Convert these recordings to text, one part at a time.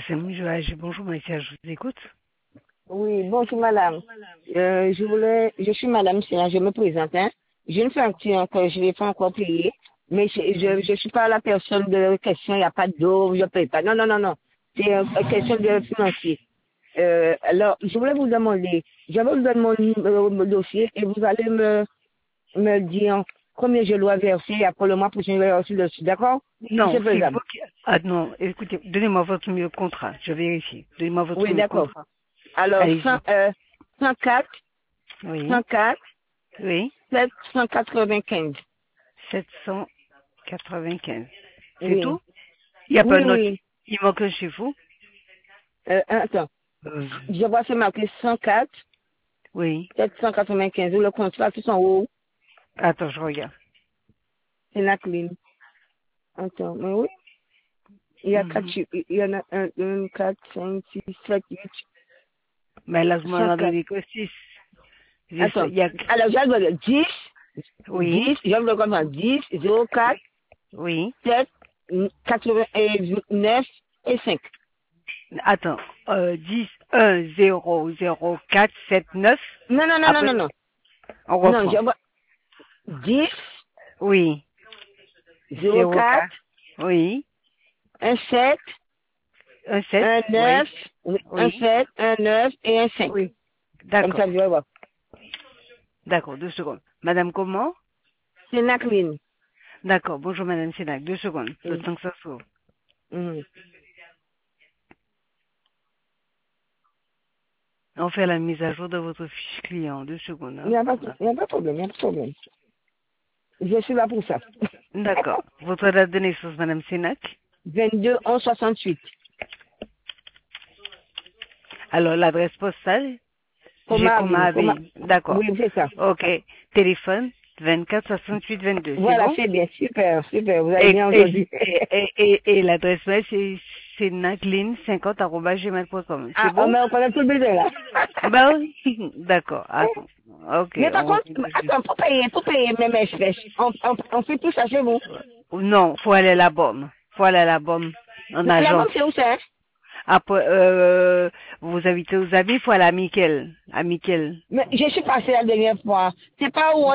SMJH, bonjour Maïsia, je vous écoute. Oui, bonjour madame. Je suis madame Sina, je me présente. Hein. Je ne fais un petit encore, je ne vais pas encore payer, mais je suis pas la personne de question, il n'y a pas d'eau, je ne paye pas. Non, non, non, non. C'est une question de financier. Alors, je voulais vous demander, je vais vous donner mon dossier et vous allez me dire combien je dois verser après le mois prochain, je vais verser dessus, d'accord? Non, C'est c'est faisable. vous qui... Ah non, écoutez, donnez-moi votre numéro de contrat, je vérifie. Donnez-moi votre Oui, numéro de d'accord. contrat. Alors, Allez-y. 104, Oui, 104, oui, 795. 795. C'est Oui, tout? Il n'y a pas oui, de note. oui. Il manque un chiffre. Attends, Euh, je vois c'est marqué 104, oui. 795. Le contrat tout en haut, Attends, je regarde. c'est la clim. Attends, mais oui. Il y a 4 Mhm. chiffres. Il y en a 1, 4, 5, 6, 7, 8, Mais là, vous m'en 104. donné que 6. Attends. Il y a... Alors, je dois dire 10, Oui, 10, je le comprends, 10, 0, 4, oui. 7, 89 et 5. Attends, 10, 1, 0, 0, 4, 7, 9. Non, non, non, non, Après, non, non. on Non, reprend. je vois 10, Oui. 0, 0, 4, 4. Oui. 1, 7, Un 7. un Oui. 9, oui, un Oui. 7, un 9 et un 5. Oui. Comme ça, D'accord. je vais voir. D'accord, 2 secondes. Madame comment? C'est Nacline. D'accord, bonjour Madame Sénac, 2 secondes. Le temps que ça s'ouvre. Mhm. On fait la mise à jour de votre fiche client. 2 secondes. Il Hein. n'y a, pas de problème, il n'y a pas de problème. Je suis là pour ça. D'accord. Votre date de naissance, Madame Sénac? 22 11 68. Alors, l'adresse postale? J'ai Comment comme ville, comment... avis. D'accord. Oui, c'est ça. Ok. Téléphone 24 68 22. C'est Voilà, bon? c'est bien, super, super, vous avez Et, bien et, entendu. et l'adresse mail, c'est nacline50@gmail.com. C'est Ah, on bon? me reconnaît tout le besoin là. Ben oui. D'accord. Attends. Ok, Mais par on contre, revient dessus. attends, pour payer mes espèces, on fait tout ça chez vous. Non, faut aller à la borne. Faut aller à la borne en La agence. banque, c'est où ça? Hein? Après, vous habitez aux amis, il faut aller à Miquel. À Miquel. Mais je suis passée la dernière fois. C'est pas où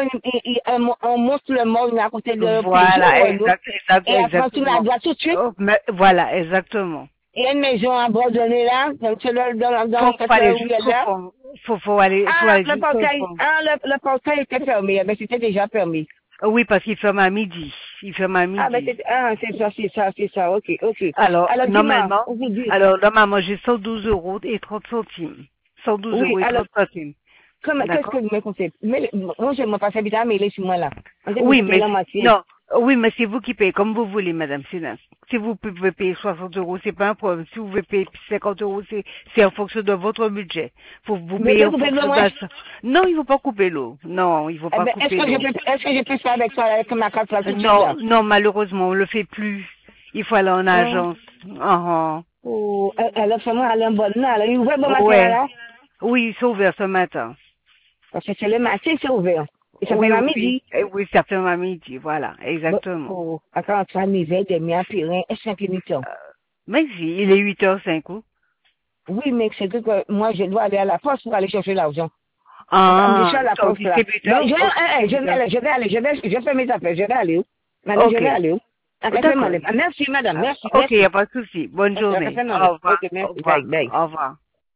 on monte le monde à côté de Voilà, Peugeot, et après on tourne à exactement. droite tout de suite. Oh, voilà, exactement. Il y a une maison abandonnée là, donc c'est dans cette Faut aller ruelle jusqu'au là. fond. Faut Ah, aller jusqu'au fond. le portail était fermé, mais c'était déjà fermé. Oui, parce qu'il ferme à midi. Il ferme à Ah, midi. c'est ça, ok, ok. Alors, Alors dis-moi, normalement, aujourd'hui, j'ai 112 euros et 30 centimes. 112 oui, euros et alors, 30 centimes. qu'est-ce que D'accord? vous me conseillez? Mais, moi, je me passe habitant, mais il est sur moi là. On sait que Oui, je paye mais la moitié. non, oui, mais c'est vous qui payez comme vous voulez, Madame Sénat. Si vous pouvez payer 60 euros, c'est pas un problème. Si vous pouvez payer 50 euros, c'est en fonction de votre budget. Faut vous Vous payer pouvez en couper de fonction de moi? la... Non, il faut pas couper l'eau. Non, il faut Eh pas ben, couper l'eau. est-ce que je peux faire avec toi, avec ma carte là, tout de suite Non, là? non, malheureusement, on le fait plus. Il faut aller en Hein? agence. Ah, Oh, alors, fais-moi aller en bonne là. Il ouvre bon ah. matin Ouais. là? Oui, ils sont ouverts ce matin. Parce que c'est le matin, c'est ouvert. Et ça fait Oui, la oui. midi. Oui, certainement à midi, voilà, Bon, exactement. oh, à 43 misères, des miens, puis rien, et 5 minutes. Mais si, il est 8h05, ou? Oui, mais c'est que moi, je dois aller à la poste pour aller chercher l'argent. Je suis Ah, à la au poste là. Mais distributeur? Au distributeur. je vais aller, je fais mes affaires, je vais aller où? Madame, je Ok. vais aller où? D'accord. Merci, madame, merci, Ok, il n'y merci. a pas de souci. Bonne journée. Fais-moi, Au ok, revoir. Au merci, revoir. bye, bye. Au revoir.